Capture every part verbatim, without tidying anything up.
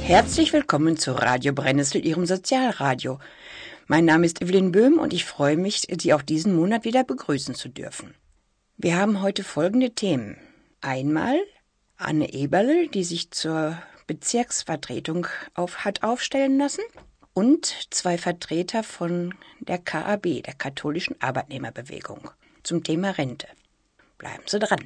Herzlich willkommen zu Radio Brennnessel, Ihrem Sozialradio. Mein Name ist Evelyn Böhm und ich freue mich, Sie auch diesen Monat wieder begrüßen zu dürfen. Wir haben heute folgende Themen. Einmal Anne Eberle, die sich zur Bezirksvertretung auf, hat aufstellen lassen, und zwei Vertreter von der K A B, der Katholischen Arbeitnehmerbewegung, zum Thema Rente. Bleiben Sie dran.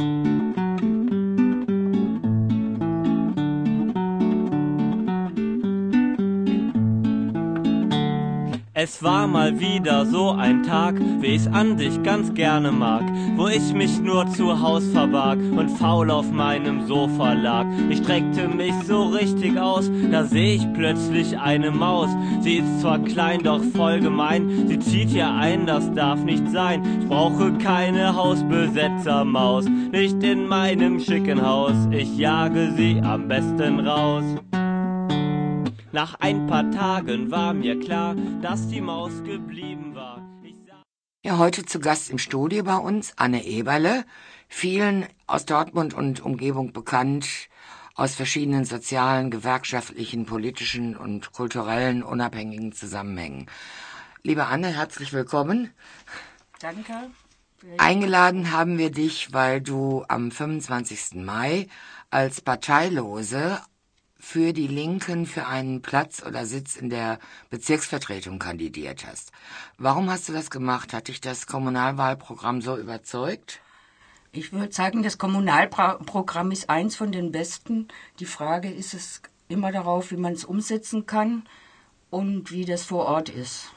Es war mal wieder so ein Tag, wie ich's an dich ganz gerne mag, wo ich mich nur zu Haus verbarg und faul auf meinem Sofa lag. Ich streckte mich so richtig aus, da seh ich plötzlich eine Maus. Sie ist zwar klein, doch voll gemein, sie zieht hier ein, das darf nicht sein. Ich brauche keine Hausbesetzermaus, nicht in meinem schicken Haus, ich jage sie am besten raus. Nach ein paar Tagen war mir klar, dass die Maus geblieben war. Ja, heute zu Gast im Studio bei uns Anne Eberle, vielen aus Dortmund und Umgebung bekannt, aus verschiedenen sozialen, gewerkschaftlichen, politischen und kulturellen unabhängigen Zusammenhängen. Liebe Anne, herzlich willkommen. Danke. Eingeladen haben wir dich, weil du am fünfundzwanzigsten Mai als Parteilose für die Linken für einen Platz oder Sitz in der Bezirksvertretung kandidiert hast. Warum hast du das gemacht? Hat dich das Kommunalwahlprogramm so überzeugt? Ich würde sagen, das Kommunalprogramm ist eins von den besten. Die Frage ist es immer darauf, wie man es umsetzen kann und wie das vor Ort ist.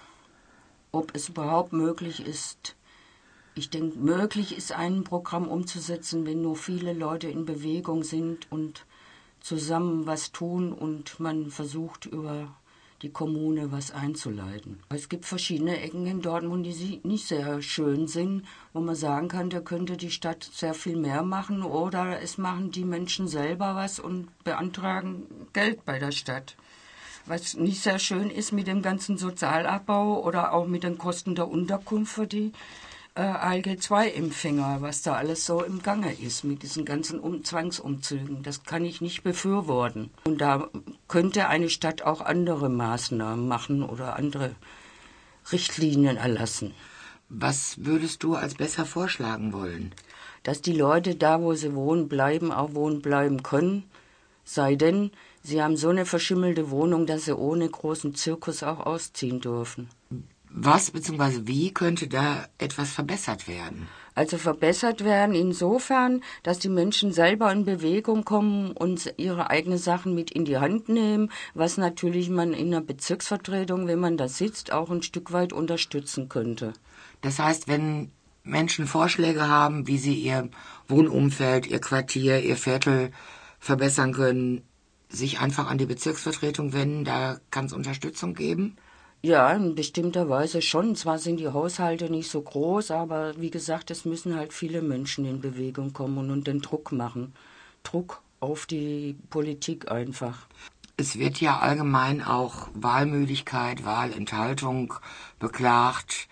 Ob es überhaupt möglich ist. Ich denke, möglich ist, ein Programm umzusetzen, wenn nur viele Leute in Bewegung sind und zusammen was tun und man versucht, über die Kommune was einzuleiten. Es gibt verschiedene Ecken in Dortmund, die nicht sehr schön sind, wo man sagen kann, da könnte die Stadt sehr viel mehr machen oder es machen die Menschen selber was und beantragen Geld bei der Stadt. Was nicht sehr schön ist mit dem ganzen Sozialabbau oder auch mit den Kosten der Unterkunft für die A L G zwei Empfänger, was da alles so im Gange ist mit diesen ganzen um- Zwangsumzügen. Das kann ich nicht befürworten. Und da könnte eine Stadt auch andere Maßnahmen machen oder andere Richtlinien erlassen. Was würdest du als besser vorschlagen wollen? Dass die Leute da, wo sie wohnen, bleiben, auch wohnen bleiben können. Sei denn, sie haben so eine verschimmelte Wohnung, dass sie ohne großen Zirkus auch ausziehen dürfen. Was bzw. wie könnte da etwas verbessert werden? Also verbessert werden insofern, dass die Menschen selber in Bewegung kommen und ihre eigenen Sachen mit in die Hand nehmen, was natürlich man in der Bezirksvertretung, wenn man da sitzt, auch ein Stück weit unterstützen könnte. Das heißt, wenn Menschen Vorschläge haben, wie sie ihr Wohnumfeld, ihr Quartier, ihr Viertel verbessern können, sich einfach an die Bezirksvertretung wenden, da kann es Unterstützung geben? Ja, in bestimmter Weise schon. Zwar sind die Haushalte nicht so groß, aber wie gesagt, es müssen halt viele Menschen in Bewegung kommen und den Druck machen. Druck auf die Politik einfach. Es wird ja allgemein auch Wahlmüdigkeit, Wahlenthaltung beklagt.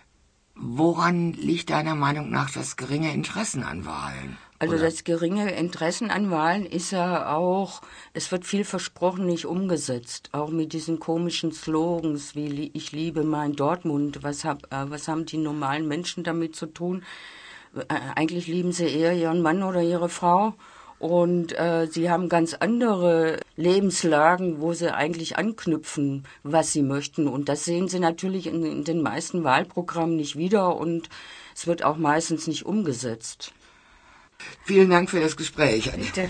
Woran liegt deiner Meinung nach das geringe Interesse an Wahlen? Also Oder? Das geringe Interesse an Wahlen ist ja auch, es wird viel versprochen, nicht umgesetzt. Auch mit diesen komischen Slogans wie ich liebe mein Dortmund. Was, hab, äh, was haben die normalen Menschen damit zu tun? Äh, eigentlich lieben sie eher ihren Mann oder ihre Frau. Und äh, sie haben ganz andere Lebenslagen, wo sie eigentlich anknüpfen, was sie möchten. Und das sehen sie natürlich in, in den meisten Wahlprogrammen nicht wieder. Und es wird auch meistens nicht umgesetzt. Vielen Dank für das Gespräch, Anne. Bitte.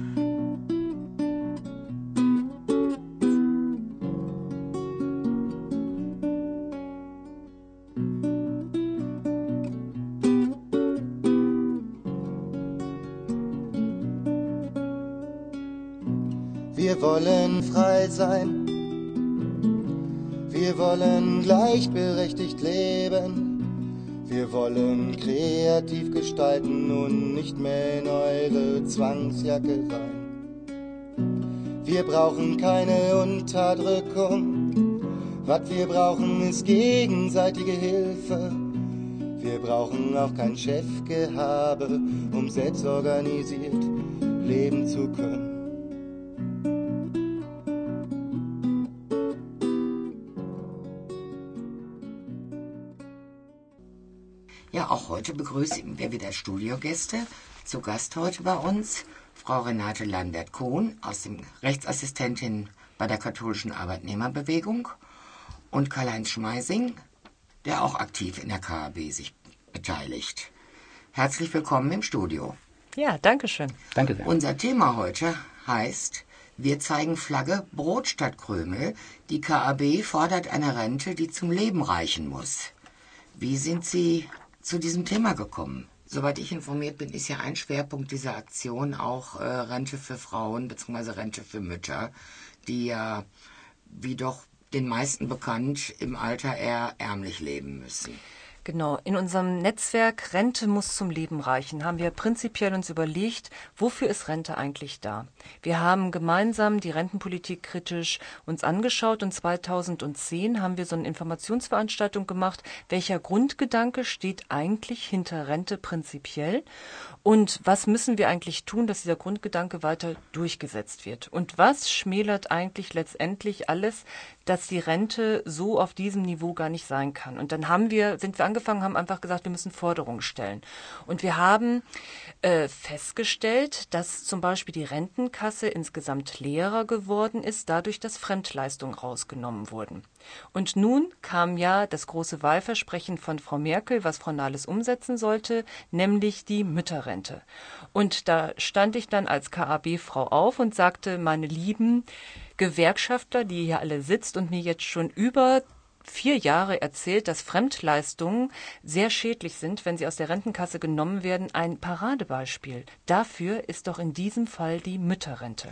Wir wollen frei sein, wir wollen gleichberechtigt leben. Wir wollen kreativ gestalten und nicht mehr in eure Zwangsjacke rein. Wir brauchen keine Unterdrückung, was wir brauchen ist gegenseitige Hilfe. Wir brauchen auch kein Chefgehabe, um selbst organisiert leben zu können. Ja, auch heute begrüßen wir wieder Studiogäste. Zu Gast heute bei uns Frau Renate Lambert-Kohn, aus dem Rechtsassistentin bei der katholischen Arbeitnehmerbewegung, und Karl-Heinz Schmeising, der auch aktiv in der K A B sich beteiligt. Herzlich willkommen im Studio. Ja, danke schön. Danke sehr. Unser Thema heute heißt: Wir zeigen Flagge, Brot statt Krümel. Die K A B fordert eine Rente, die zum Leben reichen muss. Wie sind Sie zu diesem Thema gekommen? Soweit ich informiert bin, ist ja ein Schwerpunkt dieser Aktion auch äh, Rente für Frauen bzw. Rente für Mütter, die ja, wie doch den meisten bekannt, im Alter eher ärmlich leben müssen. Genau, in unserem Netzwerk Rente muss zum Leben reichen, haben wir prinzipiell uns überlegt, wofür ist Rente eigentlich da? Wir haben gemeinsam die Rentenpolitik kritisch uns angeschaut und zweitausendzehn haben wir so eine Informationsveranstaltung gemacht, welcher Grundgedanke steht eigentlich hinter Rente prinzipiell und was müssen wir eigentlich tun, dass dieser Grundgedanke weiter durchgesetzt wird? Und was schmälert eigentlich letztendlich alles, dass die Rente so auf diesem Niveau gar nicht sein kann? Und dann haben wir, sind wir angefangen, haben einfach gesagt, wir müssen Forderungen stellen. Und wir haben äh, festgestellt, dass zum Beispiel die Rentenkasse insgesamt leerer geworden ist, dadurch, dass Fremdleistungen rausgenommen wurden. Und nun kam ja das große Wahlversprechen von Frau Merkel, was Frau Nahles umsetzen sollte, nämlich die Mütterrente. Und da stand ich dann als K A B-Frau auf und sagte, meine lieben Gewerkschaftler, die hier alle sitzt und mir jetzt schon über vier Jahre erzählt, dass Fremdleistungen sehr schädlich sind, wenn sie aus der Rentenkasse genommen werden, ein Paradebeispiel. Dafür ist doch in diesem Fall die Mütterrente.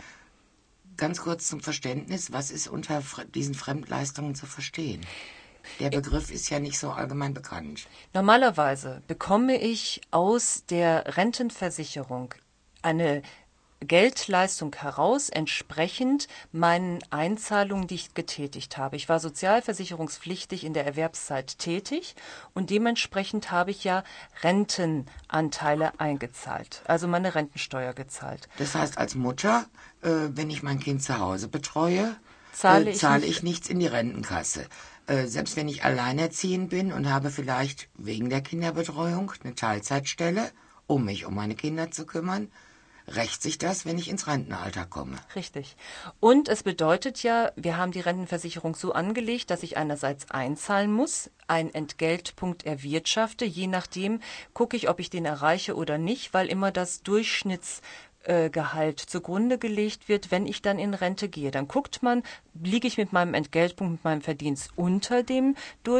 Ganz kurz zum Verständnis, was ist unter diesen Fremdleistungen zu verstehen? Der Begriff ist ja nicht so allgemein bekannt. Normalerweise bekomme ich aus der Rentenversicherung eine Geldleistung heraus, entsprechend meinen Einzahlungen, die ich getätigt habe. Ich war sozialversicherungspflichtig in der Erwerbszeit tätig und dementsprechend habe ich ja Rentenanteile eingezahlt, also meine Rentensteuer gezahlt. Das heißt, als Mutter, äh, wenn ich mein Kind zu Hause betreue, zahle, äh, ich, zahle nicht. ich nichts in die Rentenkasse. Äh, selbst wenn ich alleinerziehend bin und habe vielleicht wegen der Kinderbetreuung eine Teilzeitstelle, um mich um meine Kinder zu kümmern, rächt sich das, wenn ich ins Rentenalter komme? Richtig. Und es bedeutet ja, wir haben die Rentenversicherung so angelegt, dass ich einerseits einzahlen muss, einen Entgeltpunkt erwirtschafte. Je nachdem gucke ich, ob ich den erreiche oder nicht, weil immer das Durchschnitts Gehalt zugrunde gelegt wird, wenn ich dann in Rente gehe. Dann guckt man, liege ich mit meinem Entgeltpunkt, mit meinem Verdienst unter dem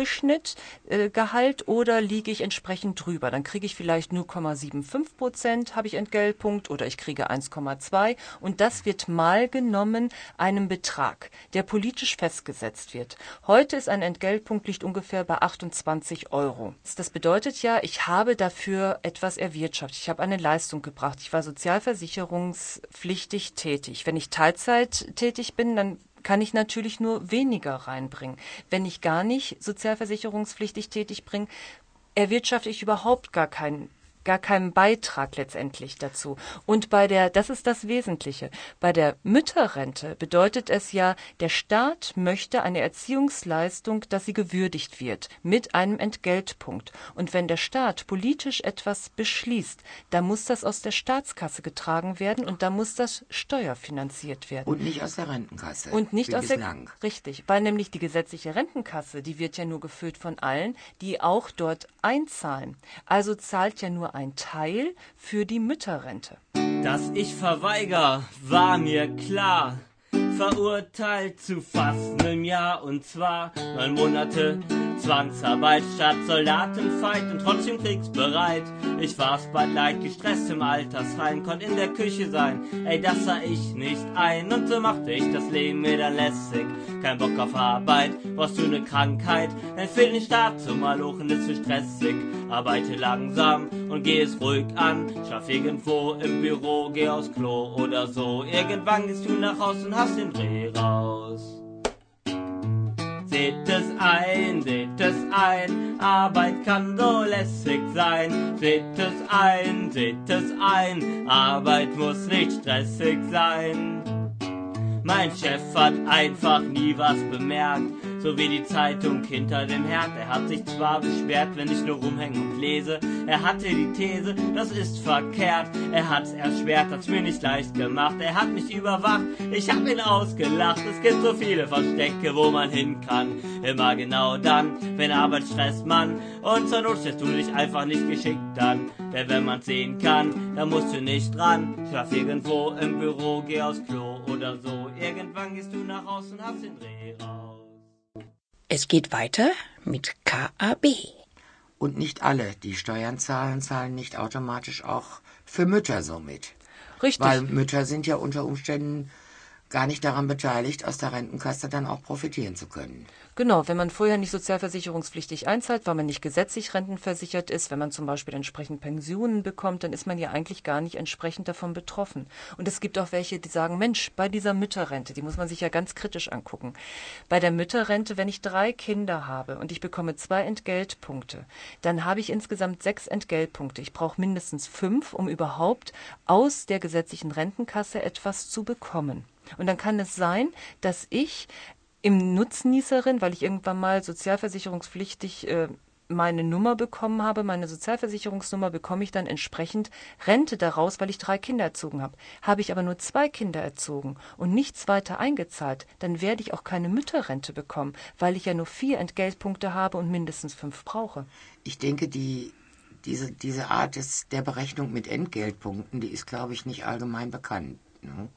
Durchschnittgehalt äh, oder liege ich entsprechend drüber. Dann kriege ich vielleicht null Komma fünfundsiebzig Prozent habe ich Entgeltpunkt oder ich kriege eins Komma zwei und das wird mal genommen einem Betrag, der politisch festgesetzt wird. Heute ist ein Entgeltpunkt, liegt ungefähr bei achtundzwanzig Euro. Das bedeutet ja, ich habe dafür etwas erwirtschaftet. Ich habe eine Leistung gebracht. Ich war sozialversichert versicherungspflichtig tätig. Wenn ich Teilzeit tätig bin, dann kann ich natürlich nur weniger reinbringen. Wenn ich gar nicht sozialversicherungspflichtig tätig bin, erwirtschafte ich überhaupt gar keinen gar keinen Beitrag letztendlich dazu. Und bei der, das ist das Wesentliche, bei der Mütterrente bedeutet es ja, der Staat möchte eine Erziehungsleistung, dass sie gewürdigt wird, mit einem Entgeltpunkt. Und wenn der Staat politisch etwas beschließt, dann muss das aus der Staatskasse getragen werden und dann muss das steuerfinanziert werden. Und nicht aus der Rentenkasse. Und nicht aus bislang. der, richtig, weil nämlich die gesetzliche Rentenkasse, die wird ja nur gefüllt von allen, die auch dort einzahlen. Also zahlt ja nur ein Teil für die Mütterrente. Dass ich verweiger, war mir klar. Verurteilt zu fast einem Jahr und zwar neun Monate Zwangsarbeit statt Soldatenfight und trotzdem kriegsbereit. Ich war's bald leid, gestresst im Altersheim, konnt in der Küche sein, ey, das sah ich nicht ein. Und so machte ich das Leben mir dann lässig. Kein Bock auf Arbeit, brauchst du ne Krankheit, dann fehlt den Staat zum Malochen, ist zu stressig. Arbeite langsam und geh es ruhig an, schaff irgendwo im Büro, geh aufs Klo oder so. Irgendwann gehst du nach Haus und hast den Dreh raus. Seht es ein, seht es ein, Arbeit kann so lässig sein. Seht es ein, seht es ein, Arbeit muss nicht stressig sein. Mein Chef hat einfach nie was bemerkt, so wie die Zeitung hinter dem Herd. Er hat sich zwar beschwert, wenn ich nur rumhänge und lese, er hatte die These, das ist verkehrt. Er hat's erschwert, hat's mir nicht leicht gemacht, er hat mich überwacht, ich hab ihn ausgelacht. Es gibt so viele Verstecke, wo man hin kann, immer genau dann, wenn Arbeit stresst man. Und zur Not stellst du dich einfach nicht geschickt an, denn wenn man's sehen kann, dann musst du nicht ran. Schlaf irgendwo im Büro, geh aufs Klo oder so. Irgendwann gehst du nach Hause und hast den Dreh raus. Es geht weiter mit K A B. Und nicht alle, die Steuern zahlen, zahlen nicht automatisch auch für Mütter so mit. Richtig. Weil Mütter sind ja unter Umständen gar nicht daran beteiligt, aus der Rentenkasse dann auch profitieren zu können. Genau, wenn man vorher nicht sozialversicherungspflichtig einzahlt, weil man nicht gesetzlich rentenversichert ist, wenn man zum Beispiel entsprechend Pensionen bekommt, dann ist man ja eigentlich gar nicht entsprechend davon betroffen. Und es gibt auch welche, die sagen, Mensch, bei dieser Mütterrente, die muss man sich ja ganz kritisch angucken. Bei der Mütterrente, wenn ich drei Kinder habe und ich bekomme zwei Entgeltpunkte, dann habe ich insgesamt sechs Entgeltpunkte. Ich brauche mindestens fünf, um überhaupt aus der gesetzlichen Rentenkasse etwas zu bekommen. Und dann kann es sein, dass ich im Nutznießerin, weil ich irgendwann mal sozialversicherungspflichtig äh, meine Nummer bekommen habe, meine Sozialversicherungsnummer, bekomme ich dann entsprechend Rente daraus, weil ich drei Kinder erzogen habe. Habe ich aber nur zwei Kinder erzogen und nichts weiter eingezahlt, dann werde ich auch keine Mütterrente bekommen, weil ich ja nur vier Entgeltpunkte habe und mindestens fünf brauche. Ich denke, die, diese, diese Art des, der Berechnung mit Entgeltpunkten, die ist, glaube ich, nicht allgemein bekannt. Ne?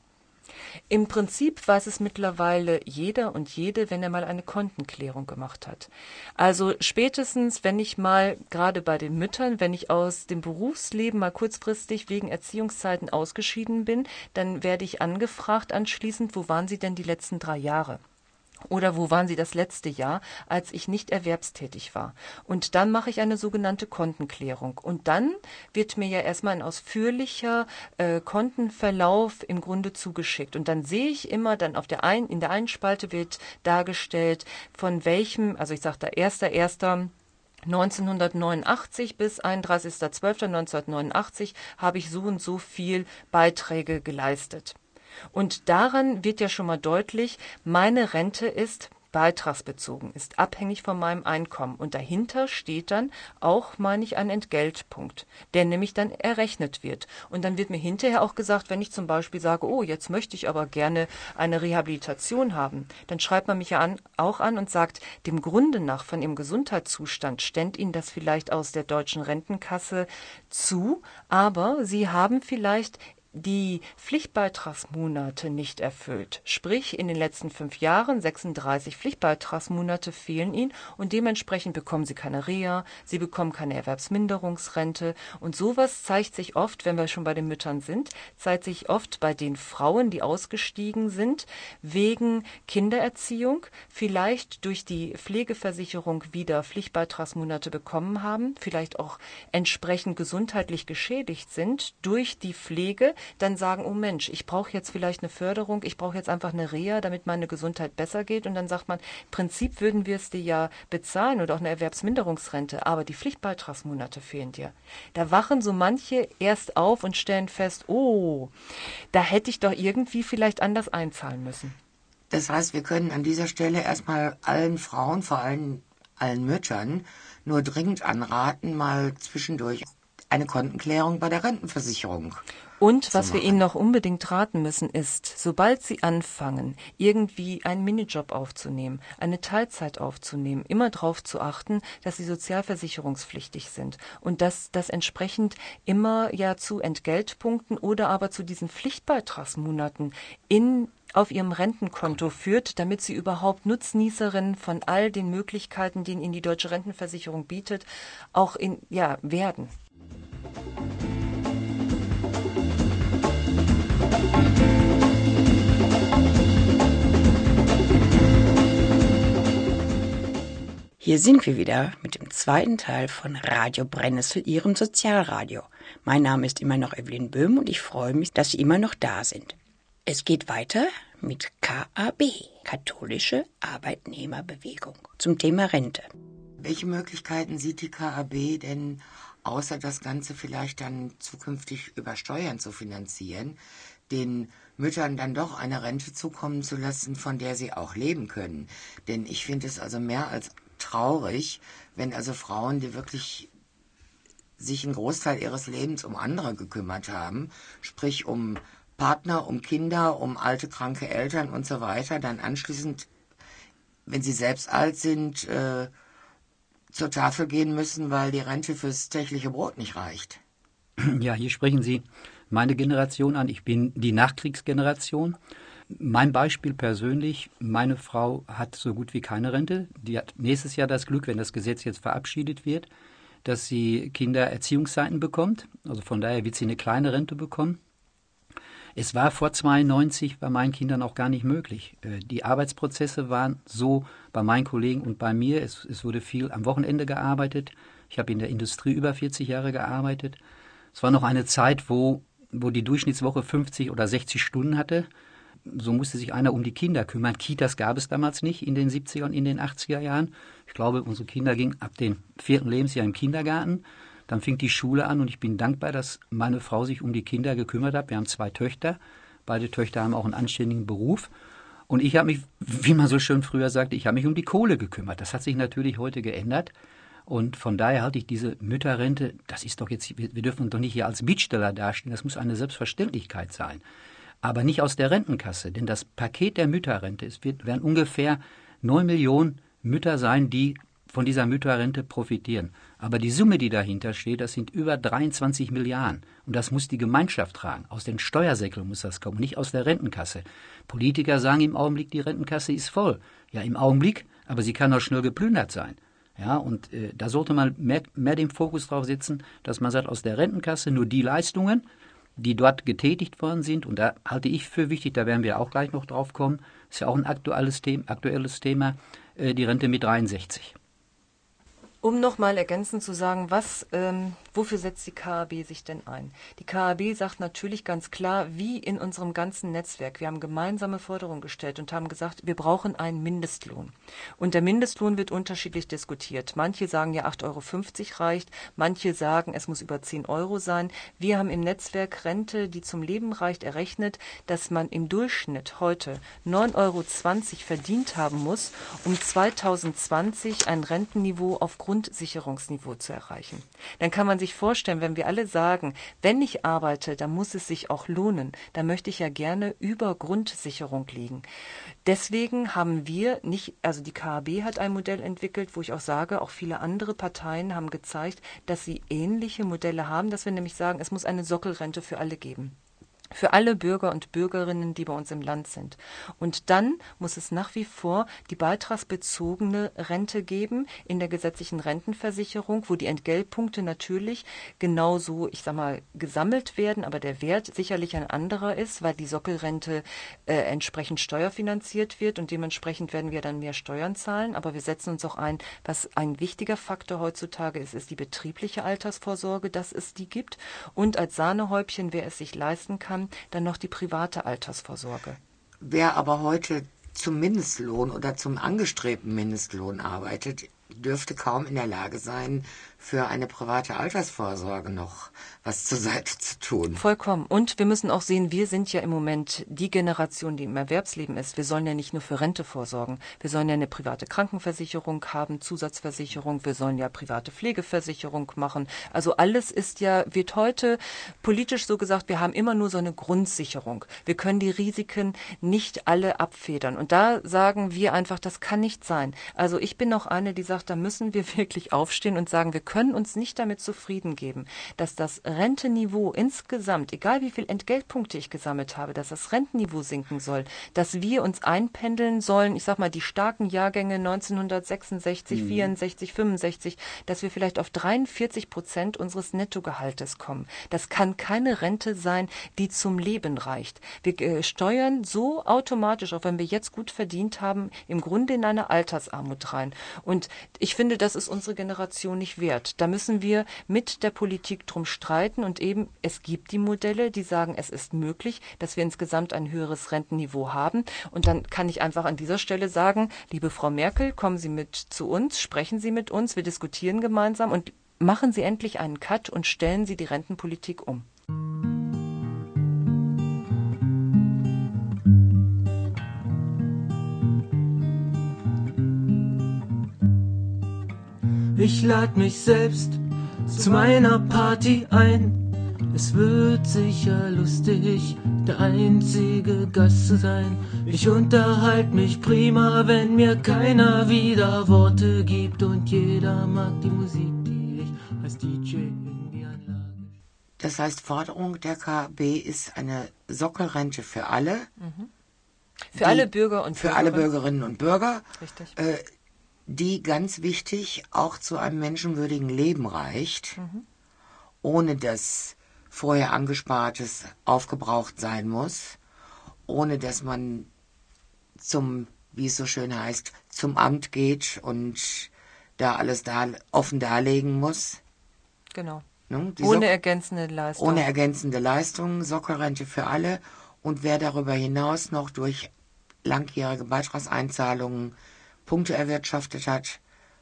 Im Prinzip weiß es mittlerweile jeder und jede, wenn er mal eine Kontenklärung gemacht hat. Also spätestens, wenn ich mal, gerade bei den Müttern, wenn ich aus dem Berufsleben mal kurzfristig wegen Erziehungszeiten ausgeschieden bin, dann werde ich angefragt anschließend, wo waren Sie denn die letzten drei Jahre? Oder wo waren Sie das letzte Jahr, als ich nicht erwerbstätig war? Und dann mache ich eine sogenannte Kontenklärung. Und dann wird mir ja erstmal ein ausführlicher äh, Kontenverlauf im Grunde zugeschickt. Und dann sehe ich immer, dann auf der ein, in der einen Spalte wird dargestellt, von welchem, also ich sage da erster erster neunzehnhundertneunundachtzig bis einunddreißigster zwölfter neunzehnhundertneunundachtzig habe ich so und so viel Beiträge geleistet. Und daran wird ja schon mal deutlich, meine Rente ist beitragsbezogen, ist abhängig von meinem Einkommen. Und dahinter steht dann auch, meine ich, ein Entgeltpunkt, der nämlich dann errechnet wird. Und dann wird mir hinterher auch gesagt, wenn ich zum Beispiel sage, oh, jetzt möchte ich aber gerne eine Rehabilitation haben, dann schreibt man mich ja an, auch an und sagt, dem Grunde nach von Ihrem Gesundheitszustand stände Ihnen das vielleicht aus der deutschen Rentenkasse zu, aber Sie haben vielleicht die Pflichtbeitragsmonate nicht erfüllt. Sprich, in den letzten fünf Jahren sechsunddreißig Pflichtbeitragsmonate fehlen Ihnen und dementsprechend bekommen Sie keine Reha, Sie bekommen keine Erwerbsminderungsrente und sowas zeigt sich oft, wenn wir schon bei den Müttern sind, zeigt sich oft bei den Frauen, die ausgestiegen sind, wegen Kindererziehung, vielleicht durch die Pflegeversicherung wieder Pflichtbeitragsmonate bekommen haben, vielleicht auch entsprechend gesundheitlich geschädigt sind durch die Pflege, dann sagen, oh Mensch, ich brauche jetzt vielleicht eine Förderung, ich brauche jetzt einfach eine Reha, damit meine Gesundheit besser geht. Und dann sagt man, im Prinzip würden wir es dir ja bezahlen oder auch eine Erwerbsminderungsrente, aber die Pflichtbeitragsmonate fehlen dir. Da wachen so manche erst auf und stellen fest, oh, da hätte ich doch irgendwie vielleicht anders einzahlen müssen. Das heißt, wir können an dieser Stelle erstmal allen Frauen, vor allem allen Müttern, nur dringend anraten, mal zwischendurch eine Kontenklärung bei der Rentenversicherung. Und was wir Ihnen noch unbedingt raten müssen, ist, sobald Sie anfangen, irgendwie einen Minijob aufzunehmen, eine Teilzeit aufzunehmen, immer darauf zu achten, dass Sie sozialversicherungspflichtig sind und dass das entsprechend immer ja zu Entgeltpunkten oder aber zu diesen Pflichtbeitragsmonaten in auf Ihrem Rentenkonto führt, damit Sie überhaupt Nutznießerin von all den Möglichkeiten, die Ihnen die deutsche Rentenversicherung bietet, auch in, ja, werden. Hier sind wir wieder mit dem zweiten Teil von Radio Brennnessel, Ihrem Sozialradio. Mein Name ist immer noch Evelyn Böhm und ich freue mich, dass Sie immer noch da sind. Es geht weiter mit K A B, Katholische Arbeitnehmerbewegung, zum Thema Rente. Welche Möglichkeiten sieht die K A B denn, außer das Ganze vielleicht dann zukünftig über Steuern zu finanzieren, den Müttern dann doch eine Rente zukommen zu lassen, von der sie auch leben können. Denn ich finde es also mehr als traurig, wenn also Frauen, die wirklich sich einen Großteil ihres Lebens um andere gekümmert haben, sprich um Partner, um Kinder, um alte, kranke Eltern und so weiter, dann anschließend, wenn sie selbst alt sind, äh, zur Tafel gehen müssen, weil die Rente fürs tägliche Brot nicht reicht. Ja, hier sprechen Sie meine Generation an. Ich bin die Nachkriegsgeneration. Mein Beispiel persönlich, meine Frau hat so gut wie keine Rente. Die hat nächstes Jahr das Glück, wenn das Gesetz jetzt verabschiedet wird, dass sie Kindererziehungszeiten bekommt. Also von daher wird sie eine kleine Rente bekommen. Es war vor zweiundneunzig bei meinen Kindern auch gar nicht möglich. Die Arbeitsprozesse waren so bei meinen Kollegen und bei mir. Es, es wurde viel am Wochenende gearbeitet. Ich habe in der Industrie über vierzig Jahre gearbeitet. Es war noch eine Zeit, wo, wo die Durchschnittswoche fünfzig oder sechzig Stunden hatte. So musste sich einer um die Kinder kümmern. Kitas gab es damals nicht in den siebziger und in den achtziger Jahren. Ich glaube, unsere Kinder gingen ab dem vierten Lebensjahr im Kindergarten. Dann fing die Schule an und ich bin dankbar, dass meine Frau sich um die Kinder gekümmert hat. Wir haben zwei Töchter. Beide Töchter haben auch einen anständigen Beruf. Und ich habe mich, wie man so schön früher sagte, ich habe mich um die Kohle gekümmert. Das hat sich natürlich heute geändert. Und von daher halte ich diese Mütterrente, das ist doch jetzt, wir dürfen uns doch nicht hier als Bittsteller dastehen. Das muss eine Selbstverständlichkeit sein. Aber nicht aus der Rentenkasse. Denn das Paket der Mütterrente, es wird, werden ungefähr neun Millionen Mütter sein, die von dieser Mütterrente profitieren. Aber die Summe, die dahinter steht, das sind über dreiundzwanzig Milliarden. Und das muss die Gemeinschaft tragen. Aus den Steuersäckeln muss das kommen, nicht aus der Rentenkasse. Politiker sagen im Augenblick, die Rentenkasse ist voll. Ja, im Augenblick, aber sie kann auch schnell geplündert sein. Ja, und äh, da sollte man mehr, mehr den Fokus drauf setzen, dass man sagt, aus der Rentenkasse nur die Leistungen, die dort getätigt worden sind, und da halte ich für wichtig, da werden wir auch gleich noch drauf kommen, ist ja auch ein aktuelles Thema, aktuelles Thema äh, die Rente mit dreiundsechzig. Um nochmal ergänzend zu sagen, was, ähm, wofür setzt die K A B sich denn ein? Die K A B sagt natürlich ganz klar, wie in unserem ganzen Netzwerk. Wir haben gemeinsame Forderungen gestellt und haben gesagt, wir brauchen einen Mindestlohn. Und der Mindestlohn wird unterschiedlich diskutiert. Manche sagen ja acht Euro fünfzig reicht, manche sagen, es muss über zehn Euro sein. Wir haben im Netzwerk Rente, die zum Leben reicht, errechnet, dass man im Durchschnitt heute neun Euro zwanzig verdient haben muss, um zweitausendzwanzig ein Rentenniveau aufgrund Grundsicherungsniveau zu erreichen. Dann kann man sich vorstellen, wenn wir alle sagen, wenn ich arbeite, dann muss es sich auch lohnen, dann möchte ich ja gerne über Grundsicherung liegen. Deswegen haben wir nicht, also die K A B hat ein Modell entwickelt, wo ich auch sage, auch viele andere Parteien haben gezeigt, dass sie ähnliche Modelle haben, dass wir nämlich sagen, es muss eine Sockelrente für alle geben. Für alle Bürger und Bürgerinnen, die bei uns im Land sind. Und dann muss es nach wie vor die beitragsbezogene Rente geben in der gesetzlichen Rentenversicherung, wo die Entgeltpunkte natürlich genauso, ich sag mal, gesammelt werden, aber der Wert sicherlich ein anderer ist, weil die Sockelrente äh, entsprechend steuerfinanziert wird und dementsprechend werden wir dann mehr Steuern zahlen. Aber wir setzen uns auch ein, was ein wichtiger Faktor heutzutage ist, ist die betriebliche Altersvorsorge, dass es die gibt. Und als Sahnehäubchen, wer es sich leisten kann, dann noch die private Altersvorsorge. Wer aber heute zum Mindestlohn oder zum angestrebten Mindestlohn arbeitet, dürfte kaum in der Lage sein, für eine private Altersvorsorge noch was zur Seite zu tun. Vollkommen. Und wir müssen auch sehen, wir sind ja im Moment die Generation, die im Erwerbsleben ist. Wir sollen ja nicht nur für Rente vorsorgen. Wir sollen ja eine private Krankenversicherung haben, Zusatzversicherung. Wir sollen ja private Pflegeversicherung machen. Also alles ist ja, wird heute politisch so gesagt, wir haben immer nur so eine Grundsicherung. Wir können die Risiken nicht alle abfedern. Und da sagen wir einfach, das kann nicht sein. Also ich bin auch eine, die sagt, da müssen wir wirklich aufstehen und sagen, wir können uns nicht damit zufrieden geben, dass das Rentenniveau insgesamt, egal wie viel Entgeltpunkte ich gesammelt habe, dass das Rentenniveau sinken soll, dass wir uns einpendeln sollen, ich sag mal, die starken Jahrgänge neunzehnhundertsechsundsechzig, mhm. vierundsechzig, fünfundsechzig, dass wir vielleicht auf dreiundvierzig Prozent unseres Nettogehaltes kommen. Das kann keine Rente sein, die zum Leben reicht. Wir äh, steuern so automatisch, auch wenn wir jetzt gut verdient haben, im Grunde in eine Altersarmut rein. Und ich finde, das ist unsere Generation nicht wert. Da müssen wir mit der Politik drum streiten und eben, es gibt die Modelle, die sagen, es ist möglich, dass wir insgesamt ein höheres Rentenniveau haben. Und dann kann ich einfach an dieser Stelle sagen, liebe Frau Merkel, kommen Sie mit zu uns, sprechen Sie mit uns, wir diskutieren gemeinsam und machen Sie endlich einen Cut und stellen Sie die Rentenpolitik um. Ich lad mich selbst zu meiner Party ein. Es wird sicher lustig, der einzige Gast zu sein. Ich unterhalte mich prima, wenn mir keiner wieder Worte gibt. Und jeder mag die Musik, die ich als D J in die Anlage. Das heißt, Forderung der K A B ist eine Sockelrente für alle. Mhm. Für die, alle Bürger und Für alle Bürgerinnen und Bürger. Richtig. Äh, die, ganz wichtig, auch zu einem menschenwürdigen Leben reicht, mhm. ohne dass vorher Angespartes aufgebraucht sein muss, ohne dass man zum, wie es so schön heißt, zum Amt geht und da alles da, offen darlegen muss. Genau. Ne? Ohne Sock- ergänzende Leistung. Ohne ergänzende Leistung, Sockelrente für alle. Und wer darüber hinaus noch durch langjährige Beitragseinzahlungen Punkte erwirtschaftet hat,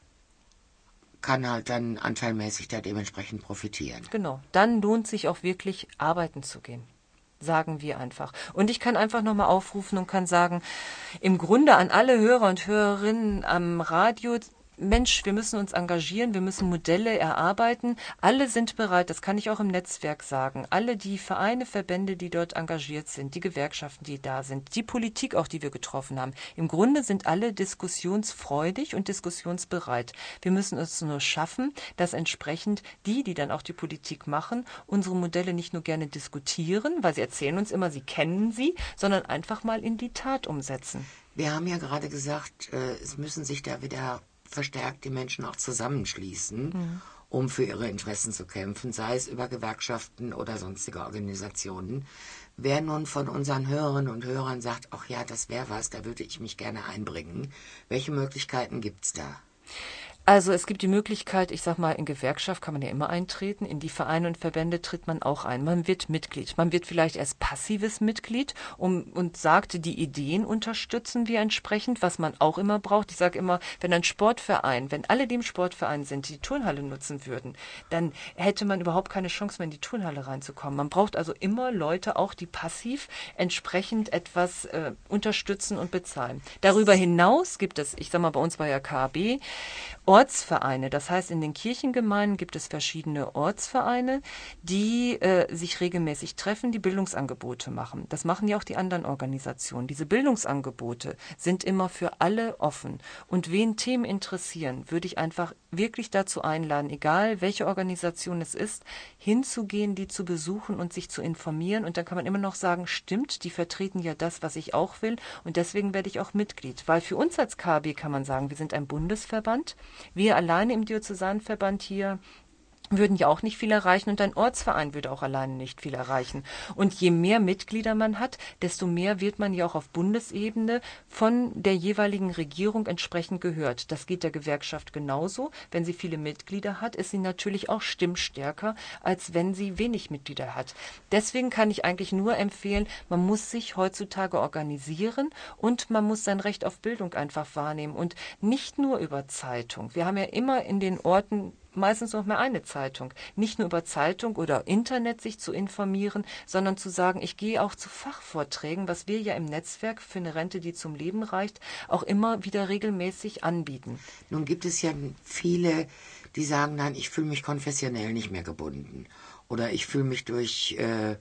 kann halt dann anteilmäßig da dementsprechend profitieren. Genau, dann lohnt sich auch wirklich arbeiten zu gehen, sagen wir einfach. Und ich kann einfach nochmal aufrufen und kann sagen, im Grunde an alle Hörer und Hörerinnen am Radio, Mensch, wir müssen uns engagieren, wir müssen Modelle erarbeiten. Alle sind bereit, das kann ich auch im Netzwerk sagen. Alle die Vereine, Verbände, die dort engagiert sind, die Gewerkschaften, die da sind, die Politik auch, die wir getroffen haben. Im Grunde sind alle diskussionsfreudig und diskussionsbereit. Wir müssen es nur schaffen, dass entsprechend die, die dann auch die Politik machen, unsere Modelle nicht nur gerne diskutieren, weil sie erzählen uns immer, sie kennen sie, sondern einfach mal in die Tat umsetzen. Wir haben ja gerade gesagt, es müssen sich da wieder verstärkt die Menschen auch zusammenschließen, mhm. um für ihre Interessen zu kämpfen, sei es über Gewerkschaften oder sonstige Organisationen. Wer nun von unseren Hörerinnen und Hörern sagt, ach ja, das wäre was, da würde ich mich gerne einbringen, welche Möglichkeiten gibt's da? Also es gibt die Möglichkeit, ich sag mal, in Gewerkschaft kann man ja immer eintreten, in die Vereine und Verbände tritt man auch ein. Man wird Mitglied. Man wird vielleicht erst passives Mitglied um, und sagt, die Ideen unterstützen wir entsprechend, was man auch immer braucht. Ich sage immer, wenn ein Sportverein, wenn alle, die im Sportverein sind, die Turnhalle nutzen würden, dann hätte man überhaupt keine Chance mehr in die Turnhalle reinzukommen. Man braucht also immer Leute, auch die passiv entsprechend etwas äh, unterstützen und bezahlen. Darüber hinaus gibt es, ich sag mal, bei uns bei der K A B, Ortsvereine, das heißt, in den Kirchengemeinden gibt es verschiedene Ortsvereine, die äh, sich regelmäßig treffen, die Bildungsangebote machen. Das machen ja auch die anderen Organisationen. Diese Bildungsangebote sind immer für alle offen. Und wen Themen interessieren, würde ich einfach wirklich dazu einladen, egal welche Organisation es ist, hinzugehen, die zu besuchen und sich zu informieren. Und dann kann man immer noch sagen, stimmt, die vertreten ja das, was ich auch will. Und deswegen werde ich auch Mitglied. Weil für uns als K A B kann man sagen, wir sind ein Bundesverband. Wir alleine im Diözesanverband hier würden ja auch nicht viel erreichen und ein Ortsverein würde auch alleine nicht viel erreichen. Und je mehr Mitglieder man hat, desto mehr wird man ja auch auf Bundesebene von der jeweiligen Regierung entsprechend gehört. Das geht der Gewerkschaft genauso. Wenn sie viele Mitglieder hat, ist sie natürlich auch stimmstärker, als wenn sie wenig Mitglieder hat. Deswegen kann ich eigentlich nur empfehlen, man muss sich heutzutage organisieren und man muss sein Recht auf Bildung einfach wahrnehmen und nicht nur über Zeitung. Wir haben ja immer in den Orten meistens noch mehr eine Zeitung. Nicht nur über Zeitung oder Internet sich zu informieren, sondern zu sagen, ich gehe auch zu Fachvorträgen, was wir ja im Netzwerk für eine Rente, die zum Leben reicht, auch immer wieder regelmäßig anbieten. Nun gibt es ja viele, die sagen, nein, ich fühle mich konfessionell nicht mehr gebunden. Oder ich fühle mich durch äh,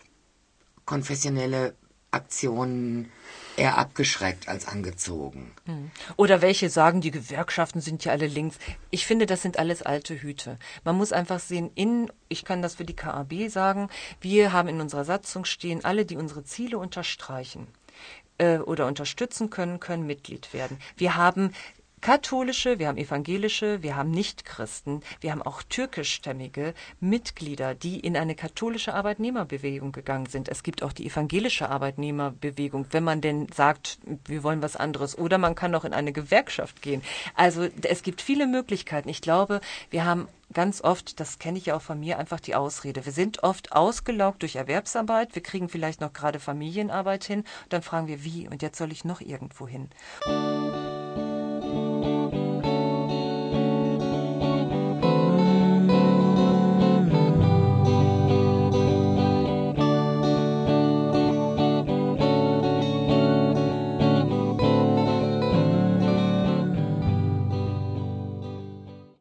konfessionelle Aktionen eher abgeschreckt als angezogen. Oder welche sagen, die Gewerkschaften sind ja alle links. Ich finde, das sind alles alte Hüte. Man muss einfach sehen, in, ich kann das für die K A B sagen, wir haben in unserer Satzung stehen, alle, die unsere Ziele unterstreichen äh, oder unterstützen können, können Mitglied werden. Wir haben katholische, wir haben evangelische, wir haben Nichtchristen, wir haben auch türkischstämmige Mitglieder, die in eine katholische Arbeitnehmerbewegung gegangen sind. Es gibt auch die evangelische Arbeitnehmerbewegung, wenn man denn sagt, wir wollen was anderes. Oder man kann auch in eine Gewerkschaft gehen. Also es gibt viele Möglichkeiten. Ich glaube, wir haben ganz oft, das kenne ich ja auch von mir, einfach die Ausrede. Wir sind oft ausgelaugt durch Erwerbsarbeit, wir kriegen vielleicht noch gerade Familienarbeit hin, dann fragen wir, wie? Und jetzt soll ich noch irgendwo hin?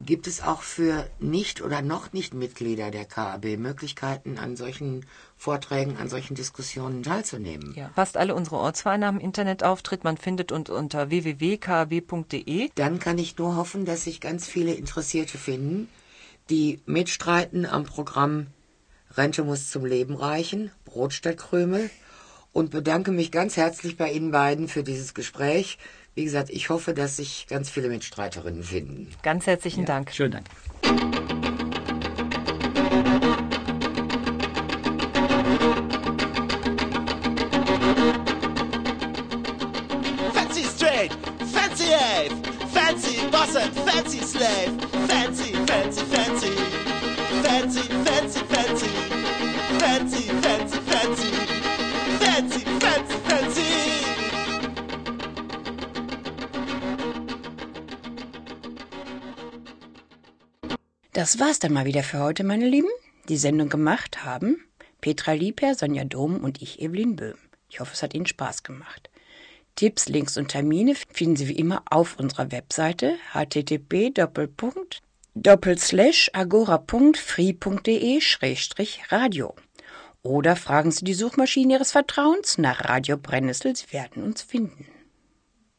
Gibt es auch für nicht oder noch nicht Mitglieder der K A B Möglichkeiten, an solchen Vorträgen, an solchen Diskussionen teilzunehmen? Ja, fast alle unsere Ortsvereine haben Internetauftritt. Man findet uns unter w w w punkt k a b punkt d e. Dann kann ich nur hoffen, dass sich ganz viele Interessierte finden, die mitstreiten am Programm Rente muss zum Leben reichen, Brot statt Krümel, und bedanke mich ganz herzlich bei Ihnen beiden für dieses Gespräch. Wie gesagt, ich hoffe, dass sich ganz viele Mitstreiterinnen finden. Ganz herzlichen Ja, Dank. Schönen Dank. Fancy straight, fancy Ave, fancy boss and fancy slave, fancy, fancy, fancy, fancy, fancy, fancy, fancy, fancy, fancy, fancy, fancy, fancy. Das war's dann mal wieder für heute, meine Lieben. Die Sendung gemacht haben Petra Lieper, Sonja Dom und ich, Evelyn Böhm. Ich hoffe, es hat Ihnen Spaß gemacht. Tipps, Links und Termine finden Sie wie immer auf unserer Webseite h t t p doppelpunkt doppelslash agora punkt free punkt d e schrägstrich radio. Oder fragen Sie die Suchmaschine Ihres Vertrauens nach Radio Brennnessel. Sie werden uns finden.